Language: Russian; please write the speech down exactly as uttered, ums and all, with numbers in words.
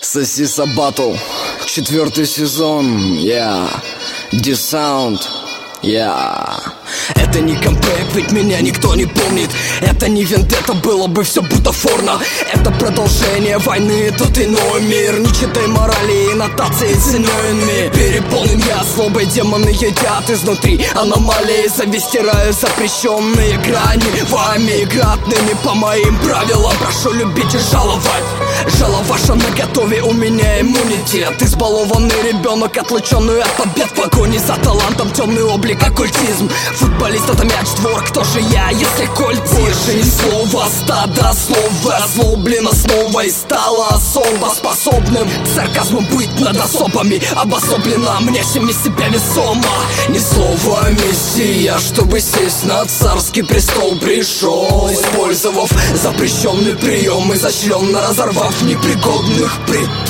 Сосиса Батл, четвертый сезон, я, yeah. D-Sound, я. Yeah. Это не камбэк, ведь меня никто не помнит. Это не вендетта, было бы все бутафорно. Это продолжение войны, тут иной мир. Не читай морали и нотации синонимами. Переполнен я, злобой демоны едят изнутри. Аномалии завистираю запрещенные грани. Вами игра отныне по моим правилам. Прошу любить и жаловать. Жало ваша наготове, у меня иммунитет. Избалованный ребенок, отлученный от побед. В погоне за талантом, темный облик, оккультизм. Футболист — это мяч, двор, кто же я, если кольцо? Больше ни слова, стадо слова озлоблено снова и стало особо способным к сарказму быть над особами. Обособлено мнешними себя весомо. Ни слова мессия, чтобы сесть на царский престол пришел, использовав запрещенный прием, изощренно разорвав непригодных притом.